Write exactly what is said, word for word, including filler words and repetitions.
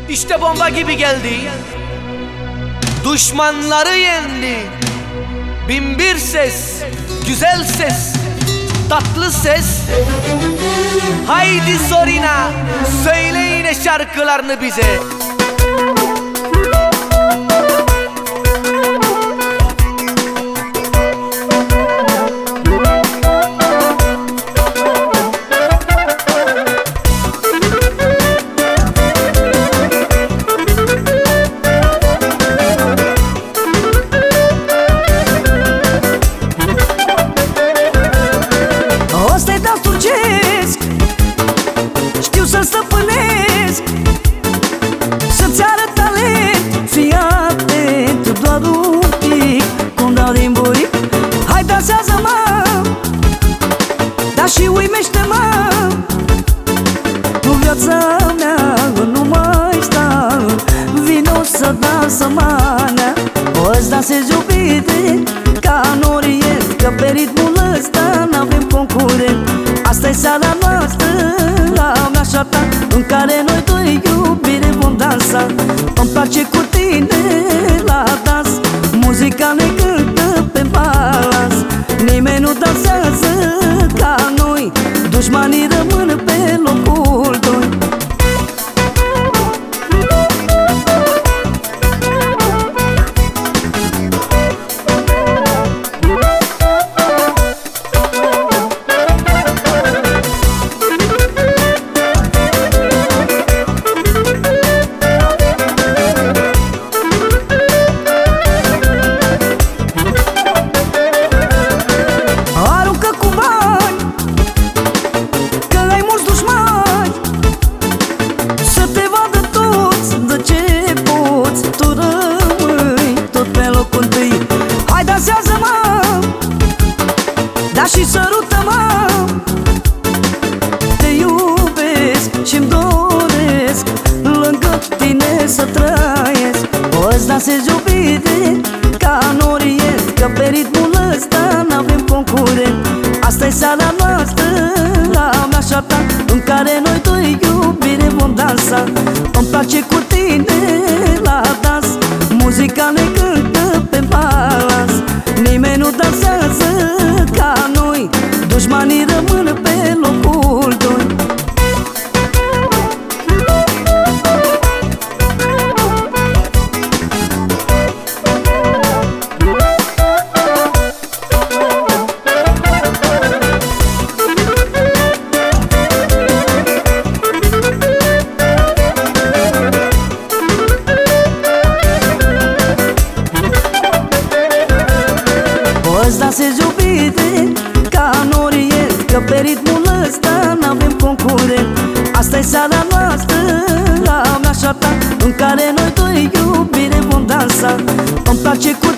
İşte bomba gibi geldi, düşmanları yendi. Bin bir ses, güzel ses, tatlı ses. Haydi Zorina, söyle yine şarkılarını bize. Știu să stăpânesc, să-ți arăt talent. Fii atent, doar un pic, cum dau din buric. Hai dansează-mă, dar și uimește-mă. Cu viața mea nu mai stau, vino să dansă manea. O-ți dansezi iubite, ca în orient, că pe ritmul ăsta n-avem concurent. Asta-i seara noastră, a mea și a ta, în care noi doi iubire vom dansa. Îmi place cu tine la dans, muzica ne cântă pe balans. Nimeni nu dansează ca noi, dușmanii rămân pe locul doi. Dar și sărută-mă, te iubesc și-mi doresc lângă tine să trăiesc. O-ți dansezi iubire ca în orient, că pe ritmul ăsta n-avem concurent. Asta-i seara noastră, a mea și a ta, în care noi doi iubire vom dansa. Îmi place cu tine la dans, muzica ne cântă pe balans. Nimeni nu dansează ca noi, dușmanii rămân pe locul doi. O-ți dansezi iubire ca în orient, că pe ritmul ăsta n-avem concurent. Asta-i seara noastră, a mea și a ta, în care noi doi iubire vom dansa. Îmi place cu